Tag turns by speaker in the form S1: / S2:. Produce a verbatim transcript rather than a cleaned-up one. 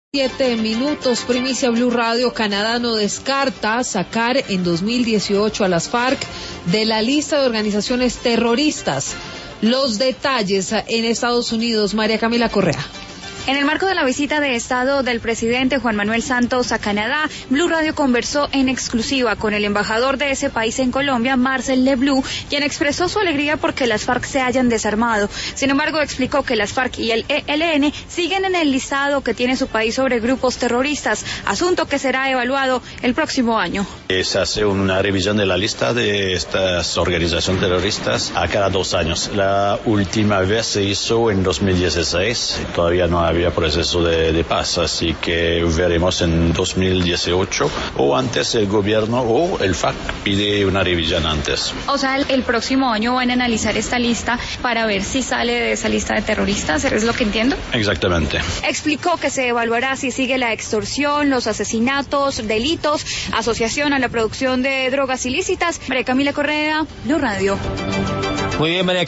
S1: Siete minutos, primicia Blue Radio. Canadá no descarta sacar en dos mil dieciocho a las FARC de la lista de organizaciones terroristas. Los detalles en Estados Unidos, María Camila Correa.
S2: En el marco de la visita de Estado del presidente Juan Manuel Santos a Canadá, Blue Radio conversó en exclusiva con el embajador de ese país en Colombia, Marcel Leblanc, quien expresó su alegría porque las FARC se hayan desarmado. Sin embargo, explicó que las FARC y el E L N siguen en el listado que tiene su país sobre grupos terroristas, asunto que será evaluado el próximo año.
S3: Se hace una revisión de la lista de estas organizaciones terroristas a cada dos años. La última vez se hizo en dos mil dieciséis, todavía no había proceso de, de paz, así que veremos en dos mil dieciocho o antes el gobierno o el FARC pide una revisión antes.
S2: O sea, el, el próximo año van a analizar esta lista para ver si sale de esa lista de terroristas, ¿es lo que entiendo?
S3: Exactamente.
S2: Explicó que se evaluará si sigue la extorsión, los asesinatos, delitos, asociación a la producción de drogas ilícitas. María Camila Correa, Blue Radio.
S4: Muy bien, María